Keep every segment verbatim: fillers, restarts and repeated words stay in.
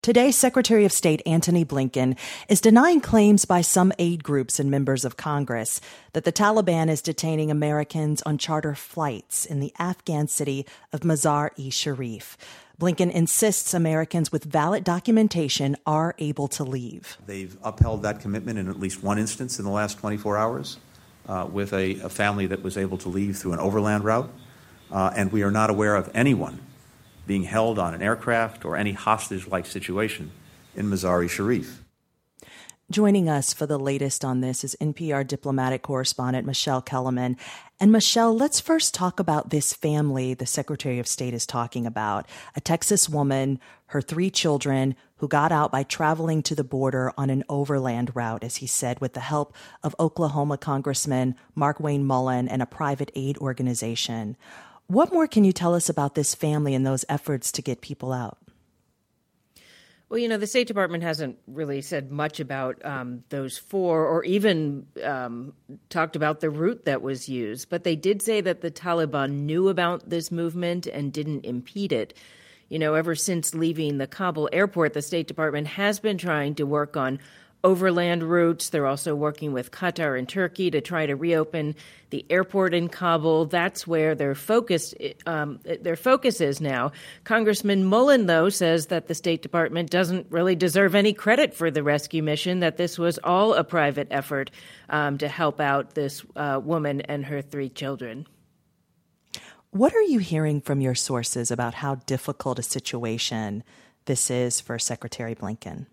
Today, Secretary of State Antony Blinken is denying claims by some aid groups and members of Congress that the Taliban is detaining Americans on charter flights in the Afghan city of Mazar-e-Sharif. Blinken insists Americans with valid documentation are able to leave. They've upheld that commitment in at least one instance in the last twenty-four hours uh, with a, a family that was able to leave through an overland route. Uh, and we are not aware of anyone being held on an aircraft or any hostage-like situation in Mazar-e-Sharif. Joining us for the latest on this is N P R diplomatic correspondent Michelle Kellerman. And Michelle, let's first talk about this family the Secretary of State is talking about. A Texas woman, her three children, who got out by traveling to the border on an overland route, as he said, with the help of Oklahoma Congressman Markwayne Mullin and a private aid organization. What more can you tell us about this family and those efforts to get people out? Well, you know, the State Department hasn't really said much about um, those four or even um, talked about the route that was used. But they did say that the Taliban knew about this movement and didn't impede it. You know, ever since leaving the Kabul airport, the State Department has been trying to work on overland routes. They're also working with Qatar and Turkey to try to reopen the airport in Kabul. That's where their focus, um, their focus is now. Congressman Mullin, though, says that the State Department doesn't really deserve any credit for the rescue mission, that this was all a private effort um, to help out this uh, woman and her three children. What are you hearing from your sources about how difficult a situation this is for Secretary Blinken?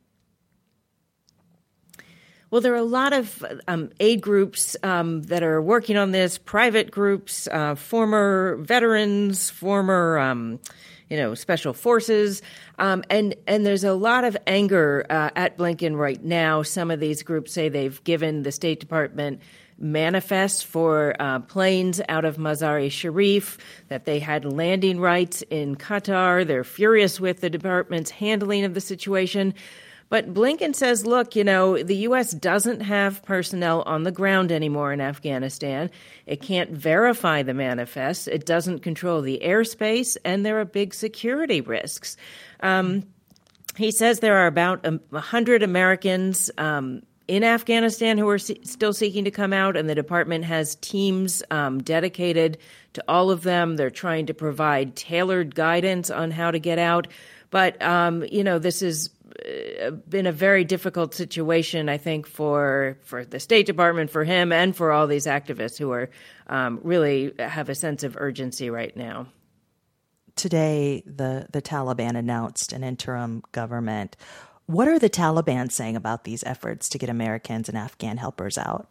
Well, there are a lot of um, aid groups um, that are working on this, private groups, uh, former veterans, former, um, you know, special forces. Um, and, and there's a lot of anger uh, at Blinken right now. Some of these groups say they've given the State Department manifest for uh, planes out of Mazar-e-Sharif, that they had landing rights in Qatar. They're furious with the department's handling of the situation. But Blinken says, look, you know, the U S doesn't have personnel on the ground anymore in Afghanistan. It can't verify the manifest. It doesn't control the airspace, and there are big security risks. Um, he says there are about one hundred Americans um, in Afghanistan who are se- still seeking to come out, and the department has teams um, dedicated to all of them. They're trying to provide tailored guidance on how to get out. But, um, you know, this is been a very difficult situation, I think, for for the State Department, for him, and for all these activists who are um, really have a sense of urgency right now. Today, the, the Taliban announced an interim government. What are the Taliban saying about these efforts to get Americans and Afghan helpers out?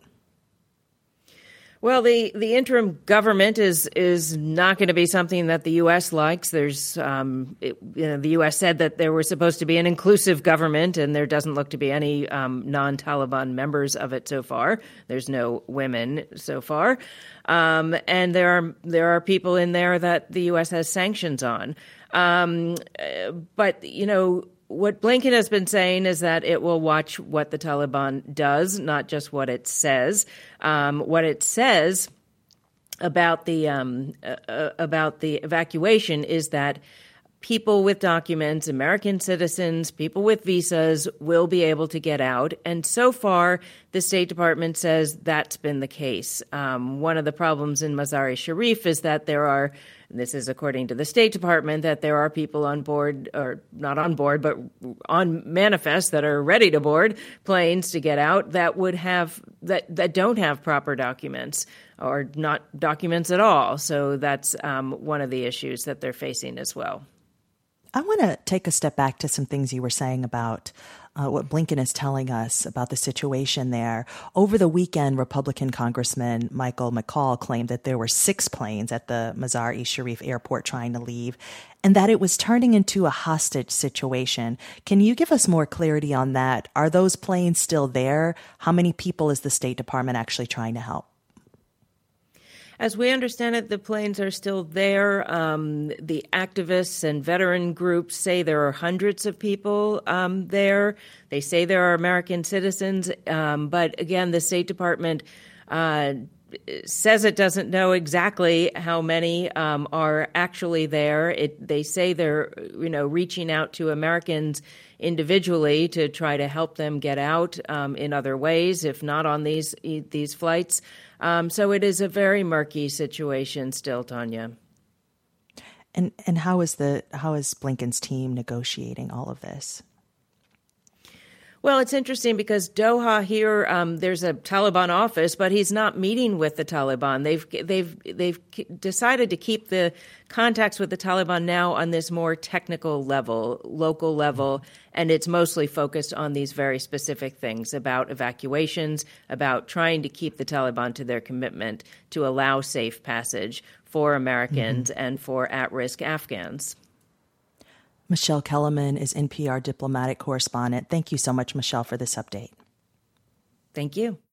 Well, the, the interim government is is not going to be something that the U S likes. There's, um, it, you know, the U S said that there was supposed to be an inclusive government, and there doesn't look to be any um, non-Taliban members of it so far. There's no women so far, um, and there are there are people in there that the U S has sanctions on. Um, but you know. What Blinken has been saying is that it will watch what the Taliban does, not just what it says. Um, what it says about the um, uh, about the evacuation is that people with documents, American citizens, people with visas, will be able to get out. And so far, the State Department says that's been the case. Um, one of the problems in Mazar-e-Sharif is that there are, this is according to the State Department, that there are people on board, or not on board, but on manifest that are ready to board planes to get out that would have, that, that don't have proper documents or not documents at all. So that's um, one of the issues that they're facing as well. I want to take a step back to some things you were saying about uh, what Blinken is telling us about the situation there. Over the weekend, Republican Congressman Michael McCaul claimed that there were six planes at the Mazar-e-Sharif airport trying to leave, and that it was turning into a hostage situation. Can you give us more clarity on that? Are those planes still there? How many people is the State Department actually trying to help? As we understand it, the planes are still there. Um, the activists and veteran groups say there are hundreds of people um, there. They say there are American citizens. Um, but again, the State Department uh, says it doesn't know exactly how many um, are actually there. It, they say they're, you know, reaching out to Americans individually to try to help them get out um, in other ways, if not on these these flights. Um, so it is a very murky situation still, Tanya. And and how is the how is Blinken's team negotiating all of this? Well, it's interesting because Doha here, um, there's a Taliban office, but he's not meeting with the Taliban. They've they've they've decided to keep the contacts with the Taliban now on this more technical level, local level, and it's mostly focused on these very specific things about evacuations, about trying to keep the Taliban to their commitment to allow safe passage for Americans mm-hmm. and for at-risk Afghans. Michelle Kellerman is N P R diplomatic correspondent. Thank you so much, Michelle, for this update. Thank you.